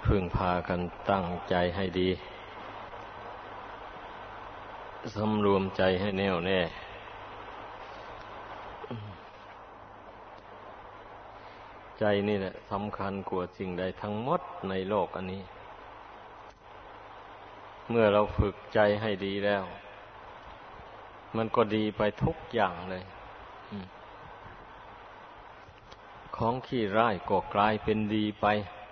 พึ่งพากันตั้งใจให้ดีสำรวมใจให้แน่วแน่ใจนี่แหละสำคัญกว่าสิ่งใดทั้งหมดในโลกอันนี้เมื่อเราฝึกใจให้ดีแล้วมันก็ดีไปทุกอย่างเลยของขี้ร้ายก็กลายเป็นดีไป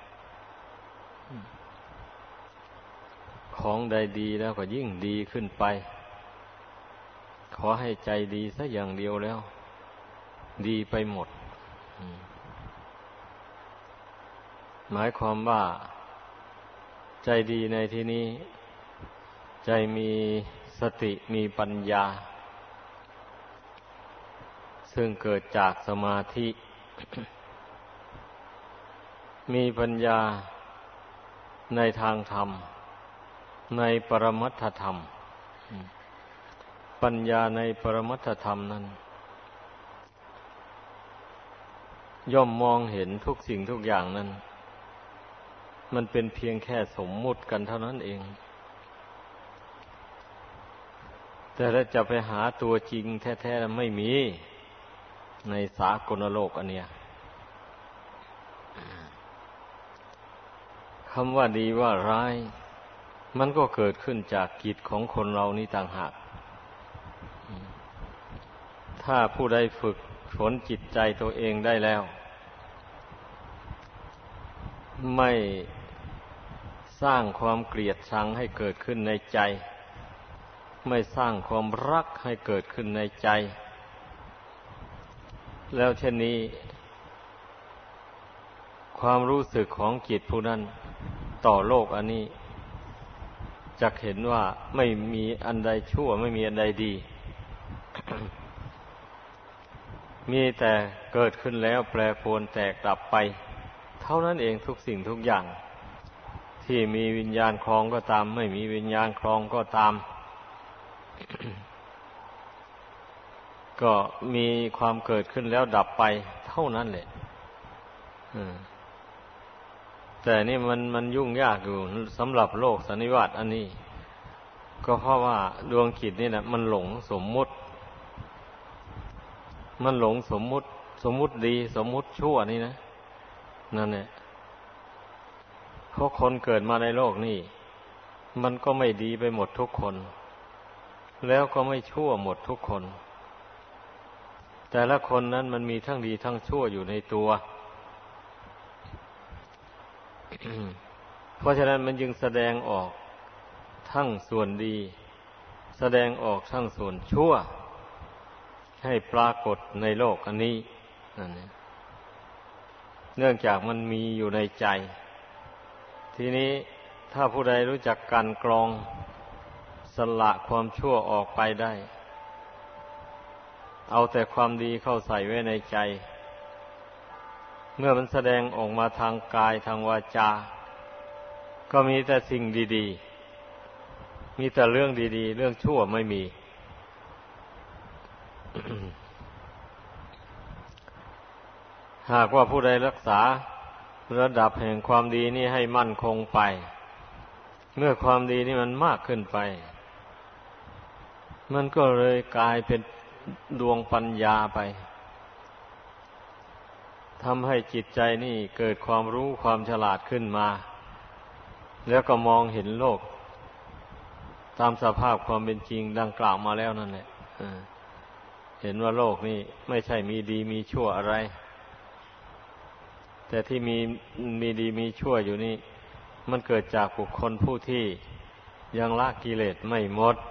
ของใดดีแล้วก็ยิ่งดีขึ้นไปขอให้ใจดีซะอย่างเดียวแล้วดีไปหมดหมายความว่าใจดีในที่นี้ใจมีสติมีปัญญาซึ่งเกิดจากสมาธิ มีปัญญาในทางธรรมในปรมัตถธรรมปัญญาในปรมัตถธรรมนั้นย่อมมองเห็นทุกสิ่งทุกอย่างนั้นมันเป็นเพียงแค่สมมุติกันเท่านั้นเองแต่ถ้าจะไปหาตัวจริงแท้ๆไม่มีในสากลโลกอันเนี้ยคำว่าดีว่าร้ายมันก็เกิดขึ้นจากกิจของคนเรานี่ต่างหากถ้าผู้ใดฝึกฝนจิตใจตัวเองได้แล้วไม่สร้างความเกลียดชังให้เกิดขึ้นในใจไม่สร้างความรักให้เกิดขึ้นในใจแล้วเช่นนี้ความรู้สึกของจิตผู้นั้นต่อโลกอันนี้จักเห็นว่าไม่มีอันใดชั่วไม่มีอันใดดี มีแต่เกิดขึ้นแล้วแปรปรวนแตกดับไปเท่านั้นเองทุกสิ่งทุกอย่างที่มีวิญญาณครองก็ตามไม่มีวิญญาณครองก็ตาม ก็มีความเกิดขึ้นแล้วดับไปเท่านั้นแหละแต่นี่มันยุ่งยากอยู่สำหรับโลกสันนิวาตอันนี้ก็เพราะว่าดวงจิตนี่นะมันหลงสมมุติมันหลงสมมุติดีสมมุติชั่วนี่นะนั่นแหละเพราะคนเกิดมาในโลกนี่มันก็ไม่ดีไปหมดทุกคนแล้วก็ไม่ชั่วหมดทุกคนแต่ละคนนั้นมันมีทั้งดีทั้งชั่วอยู่ในตัว เพราะฉะนั้นมันจึงแสดงออกทั้งส่วนดีแสดงออกทั้งส่วนชั่วให้ปรากฏในโลกอันนี้นั่นเองเนื่องจากมันมีอยู่ในใจทีนี้ถ้าผู้ใดรู้จักกลั่นกรองสละความชั่วออกไปได้เอาแต่ความดีเข้าใส่ไว้ในใจเมื่อมันแสดงออกมาทางกายทางวาจาก็มีแต่สิ่งดีๆมีแต่เรื่องดีๆเรื่องชั่วไม่มี หากว่าผู้ใดรักษาระดับแห่งความดีนี้ให้มั่นคงไปเมื่อความดีนี่มันมากขึ้นไปมันก็เลยกลายเป็นดวงปัญญาไปทำให้จิตใจนี่เกิดความรู้ความฉลาดขึ้นมาแล้วก็มองเห็นโลกตามสภาพความเป็นจริงดังกล่าวมาแล้วนั่นแหละเห็นว่าโลกนี่ไม่ใช่มีดีมีชั่วอะไรแต่ที่มีดีมีชั่วอยู่นี่มันเกิดจากบุคคลผู้ที่ยังละกิเลสไม่หมด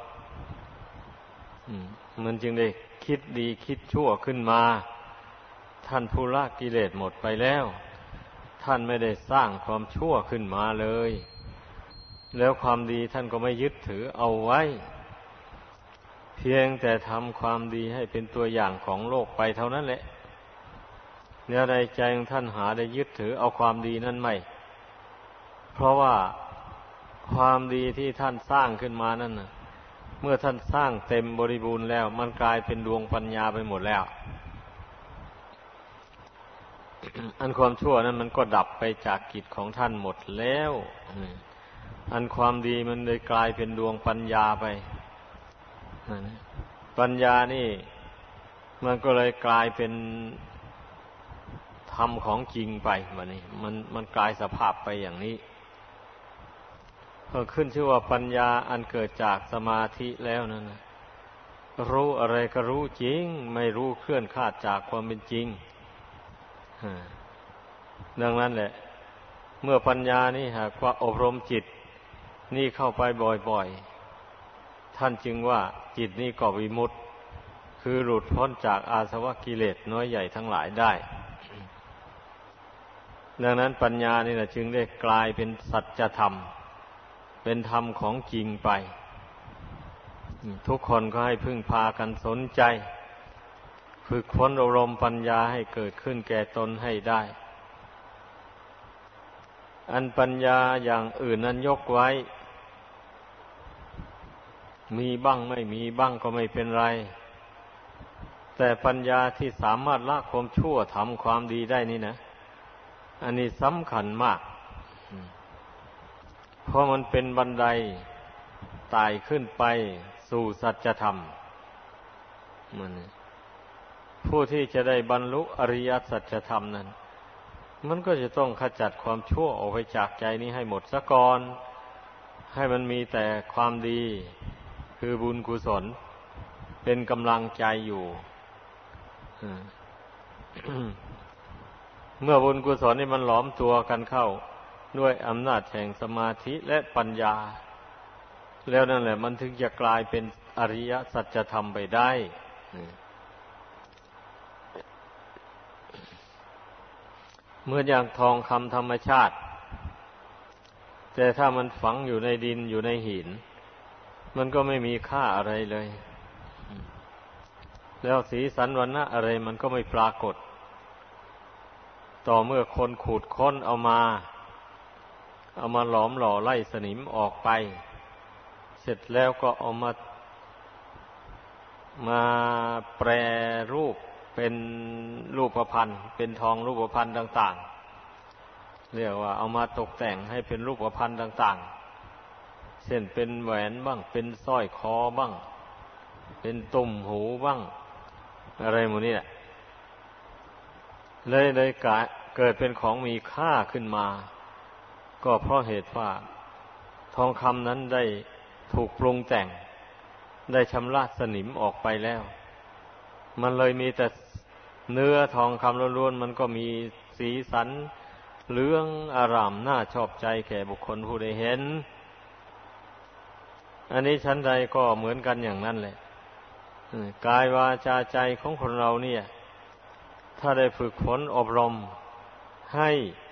มันจึงได้คิดดีคิดชั่วขึ้นมาท่านผู้ละกิเลสหมดไปแล้วท่านไม่ได้สร้างความชั่วขึ้นมาเลยแล้วความดีท่านก็ไม่ยึดถือเอาไว้เพียงแต่ทำความดีให้เป็นตัวอย่างของโลกไปเท่านั้นแหละเนื้อในใจของท่านหาได้ยึดถือเอาความดีนั้นไม่เพราะว่าความดีที่ท่านสร้างขึ้นมานั่นน่ะเมื่อท่านสร้างเต็มบริบูรณ์แล้วมันกลายเป็นดวงปัญญาไปหมดแล้วอันความชั่วนั้นมันก็ดับไปจากกิจของท่านหมดแล้วอันความดีมันเลยกลายเป็นดวงปัญญาไปปัญญานี่มันก็เลยกลายเป็นธรรมของจริงไปแบบนี้มันกลายสภาพไปอย่างนี้ก็ขึ้นชื่อว่าปัญญาอันเกิดจากสมาธิแล้วนั่นนะรู้อะไรก็รู้จริงไม่รู้เคลื่อนคลาดจากความเป็นจริงดังนั้นแหละเมื่อปัญญานี่หากว่าอบรมจิตนี่เข้าไปบ่อยๆท่านจึงว่าจิตนี่ก็วิมุตติคือหลุดพ้นจากอาสวะกิเลสน้อยใหญ่ทั้งหลายได้ดังนั้นปัญญานี่แหละจึงได้กลายเป็นสัจธรรมเป็นธรรมของจริงไปทุกคนก็ให้พึ่งพากันสนใจฝึกฝนอบรมปัญญาให้เกิดขึ้นแก่ตนให้ได้อันปัญญาอย่างอื่นนั้นยกไว้มีบ้างไม่มีบ้างก็ไม่เป็นไรแต่ปัญญาที่สามารถละความชั่วทำความดีได้นี่นะอันนี้สำคัญมากเพราะมันเป็นบันไดไต่ขึ้นไปสู่สัจธรรมผู้ที่จะได้บรรลุอริยสัจธรรมนั้นมันก็จะต้องขจัดความชั่วออกไปจากใจนี้ให้หมดซะก่อนให้มันมีแต่ความดีคือบุญกุศลเป็นกำลังใจอยู่ เมื่อบุญกุศลนี่มันหลอมตัวกันเข้าด้วยอำนาจแห่งสมาธิและปัญญาแล้วนั่นแหละมันถึงจะกลายเป็นอริยสัจธรรมไปได้เหมือนอย่างทองคำธรรมชาติแต่ถ้ามันฝังอยู่ในดินอยู่ในหินมันก็ไม่มีค่าอะไรเลยแล้วสีสันวรรณะอะไรมันก็ไม่ปรากฏต่อเมื่อคนขูดค้นเอามาหลอมหล่อไล่สนิมออกไปเสร็จแล้วก็เอามาแปรรูปเป็นรูปพรรณเป็นทองรูปพรรณต่างๆเรียกว่าเอามาตกแต่งให้เป็นรูปพรรณต่างๆเช่นเป็นแหวนบ้างเป็นสร้อยคอบ้างเป็นตุ่มหูบ้างอะไรหมดนี่แหละเลยเกิดเป็นของมีค่าขึ้นมาก็เพราะเหตุว่าทองคำนั้นได้ถูกปรุงแต่งได้ชำระสนิมออกไปแล้วมันเลยมีแต่เนื้อทองคำล้วนๆมันก็มีสีสันเหลืองอร่ามน่าชอบใจแก่บุคคลผู้ได้เห็นอันนี้ชั้นใดก็เหมือนกันอย่างนั้นแหละกายวาจาใจของคนเราเนี่ยถ้าได้ฝึกฝนอบรมให้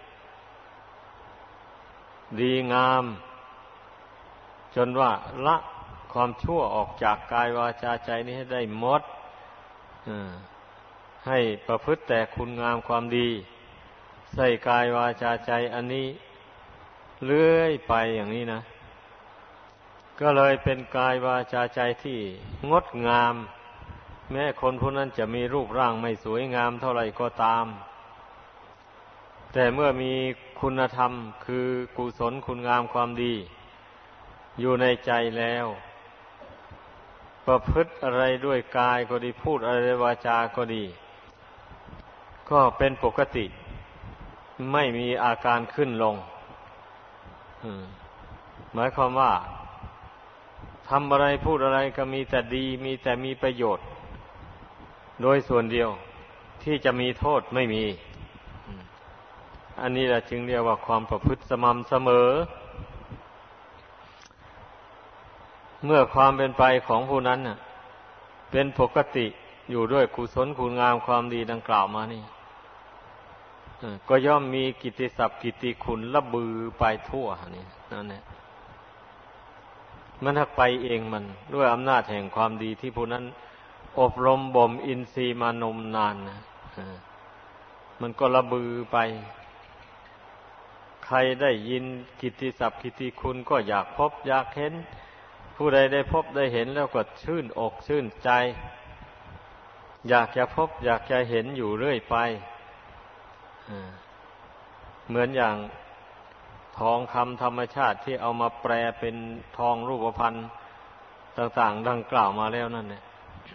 ดีงามจนว่าละความชั่วออกจากกายวาจาใจนี้ให้ได้หมดให้ประพฤติแต่คุณงามความดีใส่กายวาจาใจอันนี้เรื่อยไปอย่างนี้นะก็เลยเป็นกายวาจาใจที่งดงามแม้คนผู้นั้นจะมีรูปร่างไม่สวยงามเท่าไหร่ก็ตามแต่เมื่อมีคุณธรรมคือกุศลคุณงามความดีอยู่ในใจแล้วประพฤติอะไรด้วยกายก็ดีพูดอะไรด้วยวาจาก็ดีก็เป็นปกติไม่มีอาการขึ้นลงหมายความว่าทำอะไรพูดอะไรก็มีแต่ดีมีแต่มีประโยชน์โดยส่วนเดียวที่จะมีโทษไม่มีอันนี้แหละจึงเรียกว่าความประพฤติสม่ำเสมอเมื่อความเป็นไปของผู้นั้นน่ะเป็นปกติอยู่ด้วยกุศลคุณงามความดีดังกล่าวมานี่ก็ย่อมมีกิตติศัพท์กิตติคุณระบือไปทั่วนี่นั่นแหละมันทักไปเองมันด้วยอำนาจแห่งความดีที่ผู้นั้นอบรมบ่มอินทรีย์มานมนานนะมันก็ระบือไปใครได้ยินกิตติศัพท์กิตติคุณก็อยากพบอยากเห็นผู้ใดได้พบได้เห็นแล้วก็ชื่นอกชื่นใจอยากจะพบอยากจะเห็นอยู่เรื่อยไปเหมือนอย่างทองคำธรรมชาติที่เอามาแปลเป็นทองรูปพรรณต่างๆดังกล่าวมาแล้วนั่นเนี่ย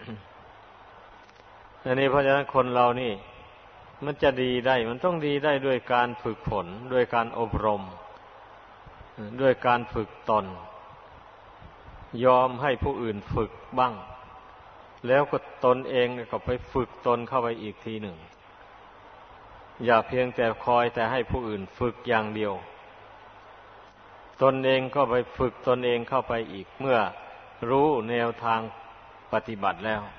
อันนี้เพราะฉะนั้นคนเรานี่มันจะดีได้มันต้องดีได้ด้วยการฝึกฝนด้วยการอบรมด้วยการฝึกตนยอมให้ผู้อื่นฝึกบ้างแล้วก็ตนเองก็ไปฝึกตนเข้าไปอีกทีหนึ่งอย่าเพียงแต่คอยแต่ให้ผู้อื่นฝึกอย่างเดียวตนเองก็ไปฝึกตนเองเข้าไปอีกเมื่อรู้แนวทางปฏิบัติแล้ว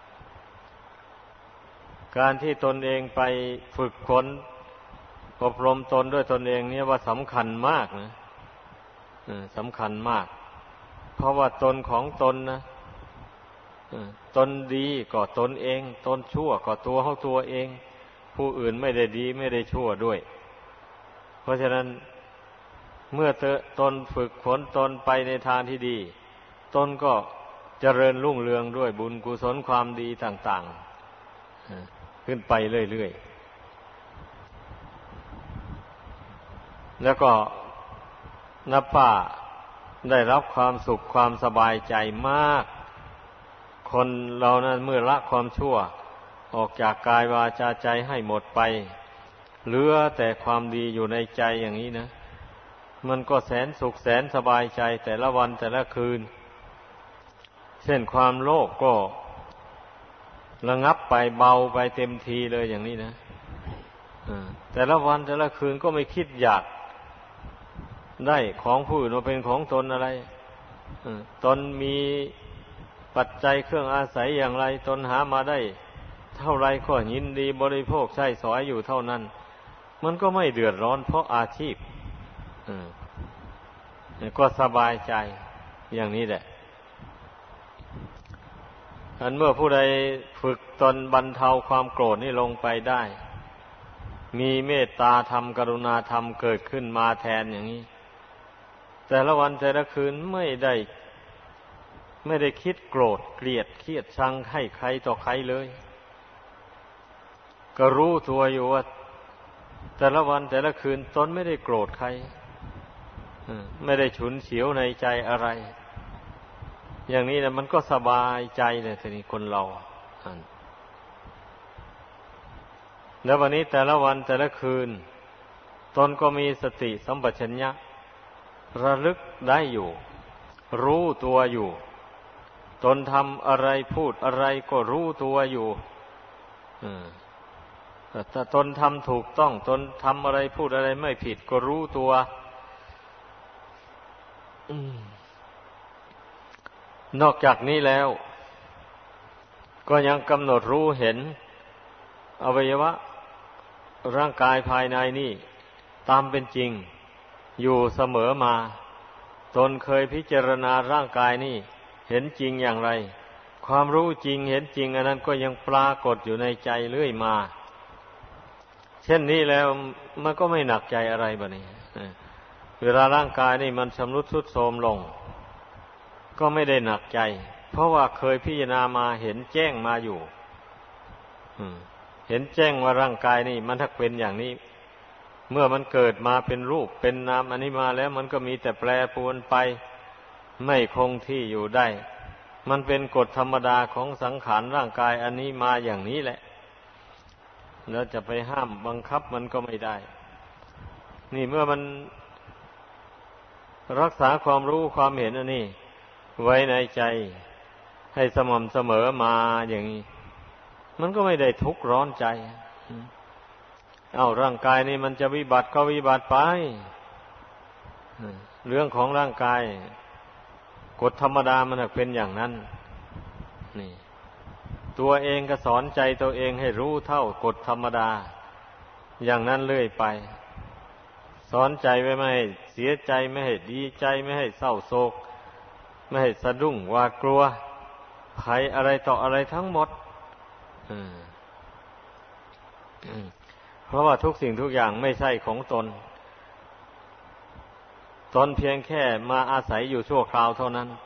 การที่ตนเองไปฝึกฝนอบรมตนด้วยตนเองเนี่ยว่าสำคัญมากนะสำคัญมากเพราะว่าตนของตนนะตนดีก็ตนเองตนชั่วก็ตัวของตัวเองผู้อื่นไม่ได้ดีไม่ได้ชั่วด้วยเพราะฉะนั้นเมื่อตนฝึกฝนตนไปในทางที่ดีตนก็เจริญรุ่งเรืองด้วยบุญกุศลความดีต่างๆขึ้นไปเรื่อยๆแล้วก็นับว่าได้รับความสุขความสบายใจมากคนเรานั้นเมื่อละความชั่วออกจากกายวาจาใจให้หมดไปเหลือแต่ความดีอยู่ในใจอย่างนี้นะมันก็แสนสุขแสนสบายใจแต่ละวันแต่ละคืนเช่นความโลภก็ระงับไปเบาไปเต็มทีเลยอย่างนี้นะแต่ละวันแต่ละคืนก็ไม่คิดอยากได้ของผู้อื่นมาเป็นของตนอะไรตนมีปัจจัยเครื่องอาศัยอย่างไรตนหามาได้เท่าไรก็ยินดีบริโภคใช้สอยอยู่เท่านั้นมันก็ไม่เดือดร้อนเพราะอาชีพก็สบายใจอย่างนี้แหละอันเมื่อผู้ใดฝึกตนบรรเทาความโกรธนี่ลงไปได้มีเมตตาธรรมกรุณาธรรมเกิดขึ้นมาแทนอย่างนี้แต่ละวันแต่ละคืนไม่ได้คิดโกรธเกลียดเครียดชังให้ใครต่อใครเลยก็รู้ตัวอยู่ว่าแต่ละวันแต่ละคืนตนไม่ได้โกรธใครไม่ได้ฉุนเฉียวในใจอะไรอย่างนี้นะมันก็สบายใจเลยทีนี้คนเราแล้ววันนี้แต่ละวันแต่ละคืนตนก็มีสติสัมปชัญญะระลึกได้อยู่รู้ตัวอยู่ตนทำอะไรพูดอะไรก็รู้ตัวอยู่ถ้าตนทำถูกต้องตนทำอะไรพูดอะไรไม่ผิดก็รู้ตัวนอกจากนี้แล้วก็ยังกำหนดรู้เห็นอวัยวะร่างกายภายในนี่ตามเป็นจริงอยู่เสมอมาตนเคยพิจารณาร่างกายนี่เห็นจริงอย่างไรความรู้จริงเห็นจริงอันนั้นก็ยังปรากฏอยู่ในใจเรื่อยมาเช่นนี้แล้วมันก็ไม่หนักใจอะไรบัดนี้เวลาร่างกายนี่มันชำรุดทรุดโทรมลงก็ไม่ได้หนักใจเพราะว่าเคยพิจารณามาเห็นแจ้งมาอยู่เห็นแจ้งว่าร่างกายนี่มันถ้าเป็นอย่างนี้เมื่อมันเกิดมาเป็นรูปเป็นนามอันนี้มาแล้วมันก็มีแต่แปรปรวนไปไม่คงที่อยู่ได้มันเป็นกฎธรรมดาของสังขารร่างกายอันนี้มาอย่างนี้แหละแล้วจะไปห้ามบังคับมันก็ไม่ได้นี่เมื่อมันรักษาความรู้ความเห็นอันนี้ไว้ในใจให้สม่ำเสมอมาอย่างนี้มันก็ไม่ได้ทุกข์ร้อนใจร่างกายนี่มันจะวิบัติก็วิบัติไปเรื่องของร่างกายกฎธรรมดามันเป็นอย่างนั้นนี่ตัวเองก็สอนใจตัวเองให้รู้เท่ากฎธรรมดาอย่างนั้นเรื่อยไปสอนใจไว้ไม่ให้เสียใจไม่ให้ดีใจไม่ให้เศร้าโศกไม่ให้สะดุ้งหวาดกลัวภัยอะไรต่ออะไรทั้งหมดเพราะว่าทุกสิ่งทุกอย่างไม่ใช่ของตนเพียงแค่มาอาศัยอยู่ชั่วคราวเท่านั้น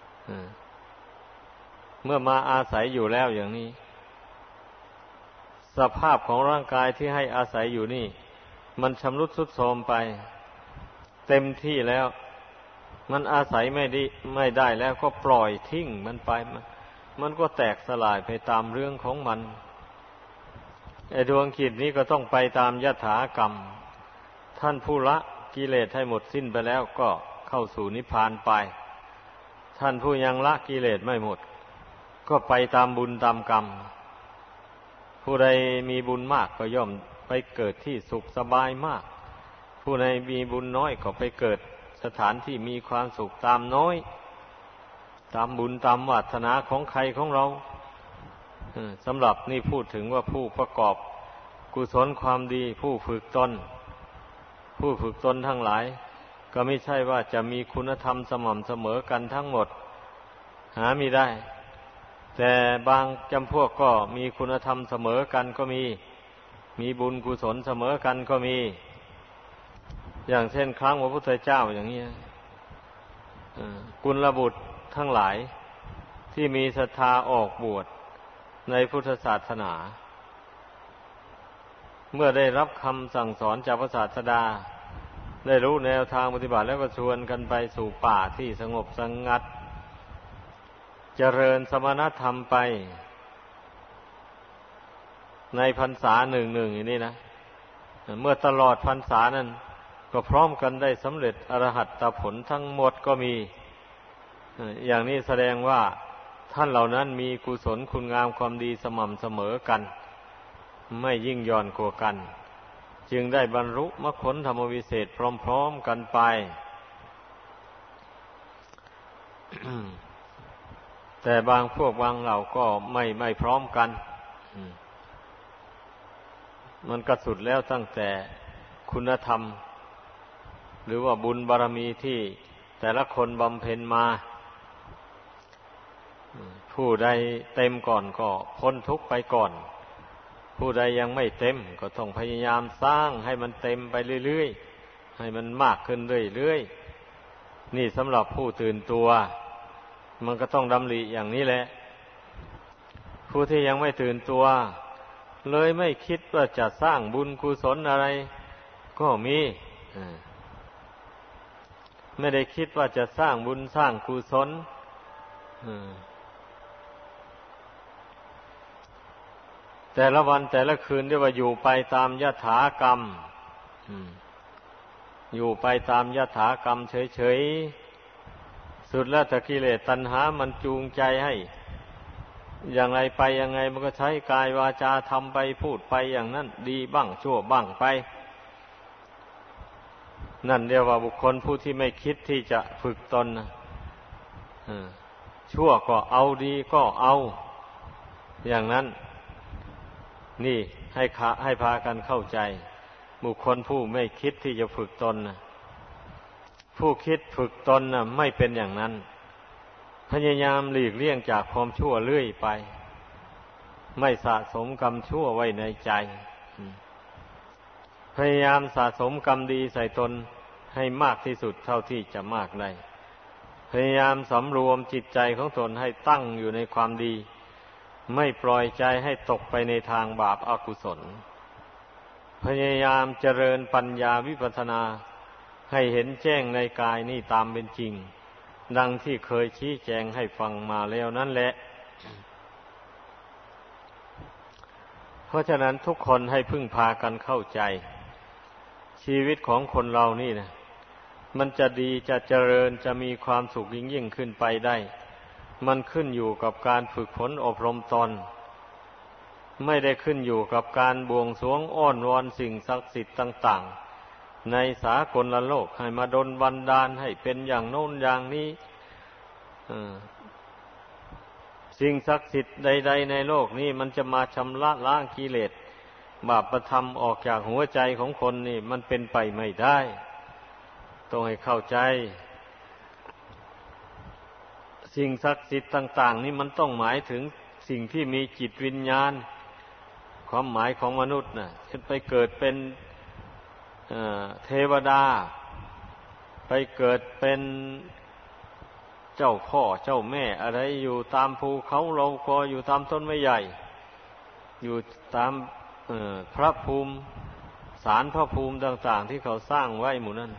เมื่อมาอาศัยอยู่แล้วอย่างนี้สภาพของร่างกายที่ให้อาศัยอยู่นี่มันชำรุดทรุดโทรมไปเต็มที่แล้วมันอาศัยไม่ได้แล้วก็ปล่อยทิ้งมันไปมันก็แตกสลายไปตามเรื่องของมันไอ้ดวงจิตนี้ก็ต้องไปตามยถากรรมท่านผู้ละกิเลสให้หมดสิ้นไปแล้วก็เข้าสู่นิพพานไปท่านผู้ยังละกิเลสไม่หมดก็ไปตามบุญตามกรรมผู้ใดมีบุญมากก็ย่อมไปเกิดที่สุขสบายมากผู้ใดมีบุญน้อยก็ไปเกิดสถานที่มีความสุขตามน้อยตามบุญตามวาสนาของใครของเราสำหรับนี่พูดถึงว่าผู้ประกอบกุศลความดีผู้ฝึกตนทั้งหลายก็ไม่ใช่ว่าจะมีคุณธรรมสม่ำเสมอกันทั้งหมดหาไม่ได้แต่บางจำพวกก็มีคุณธรรมเสมอกันก็มีบุญกุศลเสมอกันก็มีอย่างเช่นครั้งพระพุทธเจ้าอย่างนี้กุลบุตรทั้งหลายที่มีศรัทธาออกบวชในพุทธศาสนาเมื่อได้รับคำสั่งสอนจากพระศาสดาได้รู้แนวทางปฏิบัติแล้วก็ชวนกันไปสู่ป่าที่สงบสงัดเจริญสมณธรรมไปในพรรษาหนึ่งอย่างนี้นะเมื่อตลอดพรรษานั้นก็พร้อมกันได้สำเร็จอรหัตตผลทั้งหมดก็มีอย่างนี้แสดงว่าท่านเหล่านั้นมีกุศลคุณงามความดีสม่ำเสมอกันไม่ยิ่งย่อนกว่ากันจึงได้บรรลุมรรคผลธรรมวิเศษพร้อมๆกันไป แต่บางพวกบางเหล่าก็ไม่พร้อมกันมันก็สุดแล้วตั้งแต่คุณธรรมหรือว่าบุญบารมีที่แต่ละคนบำเพ็ญมาผู้ใดเต็มก่อนก็พ้นทุกข์ไปก่อนผู้ใดยังไม่เต็มก็ต้องพยายามสร้างให้มันเต็มไปเรื่อยๆให้มันมากขึ้นเรื่อยๆนี่สำหรับผู้ตื่นตัวมันก็ต้องดำริอย่างนี้แหละผู้ที่ยังไม่ตื่นตัวเลยไม่คิดว่าจะสร้างบุญกุศลอะไรก็มีไม่ได้คิดว่าจะสร้างบุญสร้างกุศลแต่ละวันแต่ละคืนเรียกว่าอยู่ไปตามยถากรรมอยู่ไปตามยถากรรมเฉยๆสุดแล้วแต่กิเลสตัณหามันจูงใจให้อย่างไรไปยังไงมันก็ใช้กายวาจาทำไปพูดไปอย่างนั้นดีบ้างชั่วบ้างไปนั่นเรียกว่าบุคคลผู้ที่ไม่คิดที่จะฝึกตนชั่วก็เอาดีก็เอาอย่างนั้นนี่ให้พากันเข้าใจบุคคลผู้ไม่คิดที่จะฝึกตนผู้คิดฝึกตนไม่เป็นอย่างนั้นพยายามหลีกเลี่ยงจากความชั่วเรื่อยไปไม่สะสมกรรมชั่วไว้ในใจพยายามสะสมกรรมดีใส่ตนให้มากที่สุดเท่าที่จะมากได้พยายามสำรวมจิตใจของตนให้ตั้งอยู่ในความดีไม่ปล่อยใจให้ตกไปในทางบาปอกุศลพยายามเจริญปัญญาวิปัสสนาให้เห็นแจ้งในกายนี่ตามเป็นจริงดังที่เคยชี้แจงให้ฟังมาแล้วนั่นแหละเพราะฉะนั้นทุกคนให้พึ่งพากันเข้าใจชีวิตของคนเรานี่นะมันจะดีจะเจริญจะมีความสุขยิ่งขึ้นไปได้มันขึ้นอยู่กับการฝึกฝนอบรมตนไม่ได้ขึ้นอยู่กับการบวงสรวงอ้อนวอนสิ่งศักดิ์สิทธิ์ต่างๆในสากลโลกให้มาดลบันดาลให้เป็นอย่างโน้นอย่างนี้สิ่งศักดิ์สิทธิ์ใดๆในโลกนี้มันจะมาชำระล้างกิเลสบาปประธรรมออกจากหัวใจของคนนี่มันเป็นไปไม่ได้ต้องให้เข้าใจสิ่งศักดิ์สิทธิ์ต่างๆนี่มันต้องหมายถึงสิ่งที่มีจิตวิญญาณความหมายของมนุษย์น่ะจะไปเกิดเป็นเทวดาไปเกิดเป็นเจ้าพ่อเจ้าแม่อะไรอยู่ตามภูเขาเราก็อยู่ตามต้นไม้ใหญ่อยู่ตามพระภูมิศาลพระภูมิต่างๆที่เขาสร้างไว้หมู่นั้น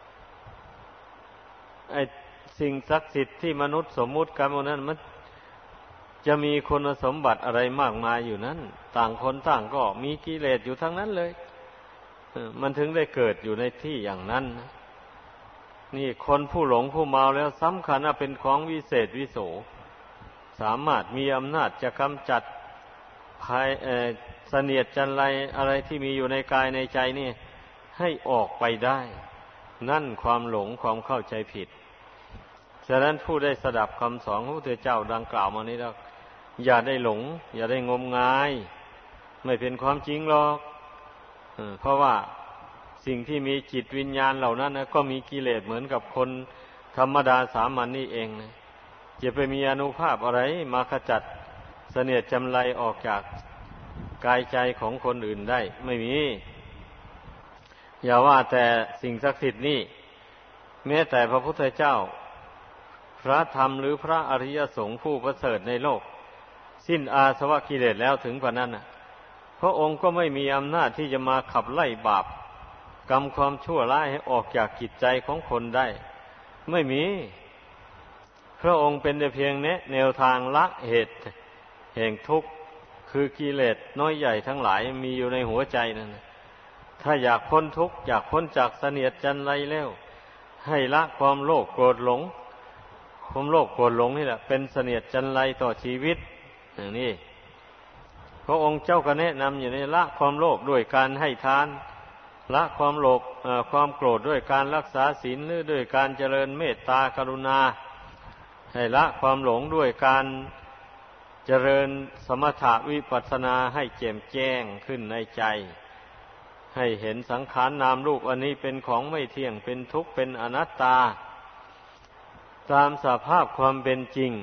ไอ้สิ่งศักดิ์สิทธิ์ที่มนุษย์สมมุติกันหมู่นั้นมันจะมีคุณสมบัติอะไรมากมายอยู่นั้นต่างคนต่างก็มีกิเลสอยู่ทั้งนั้นเลยมันถึงได้เกิดอยู่ในที่อย่างนั้นนี่คนผู้หลงผู้เมาแล้วสำคัญว่าเป็นของวิเศษวิโสสามารถมีอำนาจจะกำจัดภัยเสนียดจันไรอะไรที่มีอยู่ในกายในใจนี่ให้ออกไปได้นั่นความหลงความเข้าใจผิดฉะนั้นผู้ได้สดับคำสอนของพระพุทธเจ้าดังกล่าวมานี้แล้วอย่าได้หลงอย่าได้งมงายไม่เป็นความจริงหรอกเพราะว่าสิ่งที่มีจิตวิญญาณเหล่านั้นนะก็มีกิเลสเหมือนกับคนธรรมดาสามัญ นี่เองนะจะไปมีอานุภาพอะไรมาขจัดเสนียดจำไรออกจากกายใจของคนอื่นได้ไม่มีอย่าว่าแต่สิ่งศักดิ์สิทธิ์นี่แม้แต่พระพุทธเจ้าพระธรรมหรือพระอริยสงฆ์ผู้ประเสริฐในโลกสิ้นอาสวะกิเลสแล้วถึงกว่านั้นนะพระองค์ก็ไม่มีอำนาจที่จะมาขับไล่บาปกรรมความชั่วร้ายให้ออกจากจิตใจของคนได้ไม่มีพระองค์เป็นแต่เพียงแนวทางละเหตุแห่งทุกข์คือกิเลสน้อยใหญ่ทั้งหลายมีอยู่ในหัวใจนั่นถ้าอยากพ้นทุกข์อยากพ้นจากเสนียดจันไรแล้วให้ละความโลภโกรธหลงความโลภโกรธหลงนี่แหละเป็นเสนียดจันไรต่อชีวิตอย่างนี้พระองค์เจ้าก็แนะนำอยู่ในละความโลภด้วยการให้ทานละความโลภความโกรธด้วยการรักษาศีลหรือด้วยการเจริญเมตตากรุณาให้ละความหลงด้วยการเจริญสมถะวิปัสสนาให้แจ่มแจ้งขึ้นในใจให้เห็นสังขารนามรูปอันนี้เป็นของไม่เที่ยงเป็นทุกข์เป็นอนัตตาตามสภาพความเป็นจริง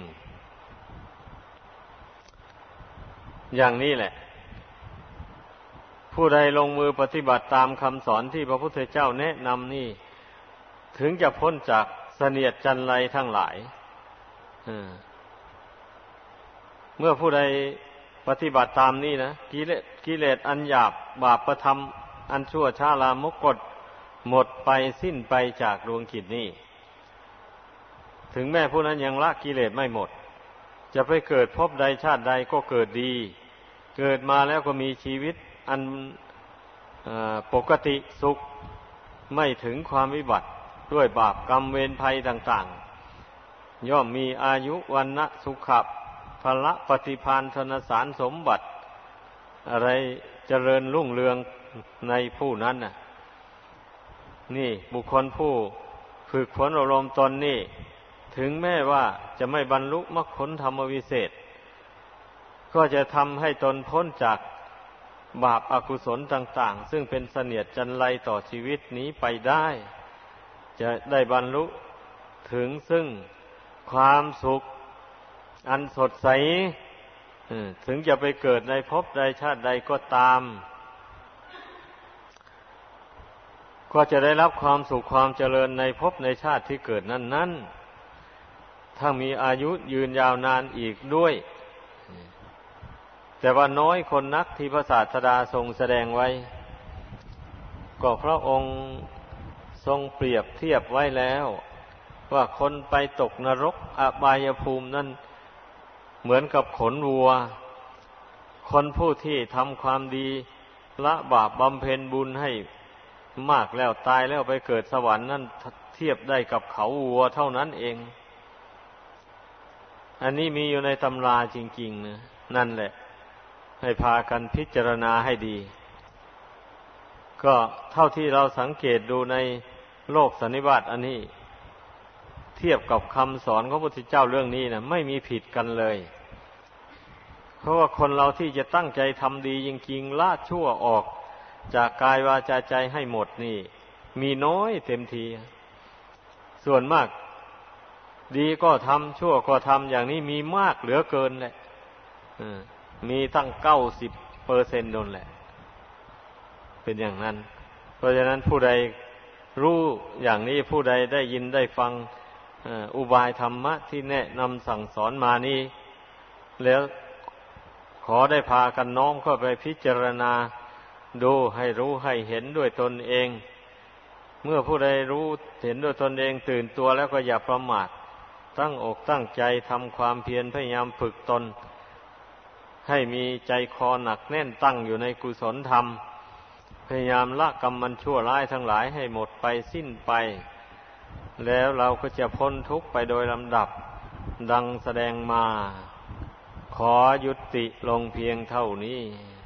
อย่างนี้แหละผู้ใดลงมือปฏิบัติตามคำสอนที่พระพุทธเจ้าแนะนำนี่ถึงจะพ้นจากเสนียดจันไรทั้งหลายเมื่อผู้ใดปฏิบัติตามนี้นะกิเลสอันหยาบบาปประทำอันชั่วช้าลามกกฎหมดไปสิ้นไปจากดวงจิตนี้ถึงแม้ผู้นั้นยังละกิเลสไม่หมดจะไปเกิดพบใดชาติใดก็เกิดดีเกิดมาแล้วก็มีชีวิตอันปกติสุขไม่ถึงความวิบัติด้วยบาปกรรมเวรภัยต่างๆย่อมมีอายุวันนะสุขะพละปฏิภาณธนสารสมบัติอะไรเจริญรุ่งเรืองในผู้นั้นน่ะนี่บุคคลผู้ฝึกฝนอบรมตนนี่ถึงแม้ว่าจะไม่บรรลุมรรคผลธรรมวิเศษก็จะทำให้ตนพ้นจากบาปอกุศลต่างๆซึ่งเป็นเสนียดจันไรต่อชีวิตนี้ไปได้จะได้บรรลุถึงซึ่งความสุขอันสดใสถึงจะไปเกิดในภพใดชาติใดก็ตามก็จะได้รับความสุขความเจริญในภพในชาติที่เกิดนั้นๆถ้ามีอายุยืนยาวนานอีกด้วยแต่ว่าน้อยคนนักที่พระศาสดาทรงแสดงไว้ก็พระองค์ทรงเปรียบเทียบไว้แล้วว่าคนไปตกนรกอบายภูมินั้นเหมือนกับขนวัวคนผู้ที่ทำความดีละบาปบำเพ็ญบุญให้มากแล้วตายแล้วไปเกิดสวรรค์นั้นเทียบได้กับเขาวัวเท่านั้นเองอันนี้มีอยู่ในตำราจริงๆนะนั่นแหละให้พากันพิจารณาให้ดีก็เท่าที่เราสังเกตดูในโลกสันนิบาตอันนี้เทียบกับคำสอนของพระพุทธเจ้าเรื่องนี้นะไม่มีผิดกันเลยเพราะว่าคนเราที่จะตั้งใจทำดีจริงๆละชั่วออกจากกายวาจาใจให้หมดนี่มีน้อยเต็มทีส่วนมากดีก็ทำชั่วก็ทำอย่างนี้มีมากเหลือเกินแหละมีตั้ง90%นั่นแหละเป็นอย่างนั้นเพราะฉะนั้นผู้ใดรู้อย่างนี้ผู้ใดได้ยินได้ฟังอุบายธรรมะที่แนะนำสั่งสอนมานี้แล้วอได้พากันน้อมเข้าไปพิจารณาดูให้รู้ให้เห็นด้วยตนเอง เมื่อผู้ใดรู้เห็นด้วยตนเองตื่นตัวแล้วก็อย่าประมาทตั้งอกตั้งใจทำความเพียรพยายามฝึกตนให้มีใจคอหนักแน่นตั้งอยู่ในกุศลธรรมพยายามละกรรมมันชั่วร้ายทั้งหลายให้หมดไปสิ้นไปแล้วเราก็จะพ้นทุกข์ไปโดยลำดับดังแสดงมาขอยุติลงเพียงเท่านี้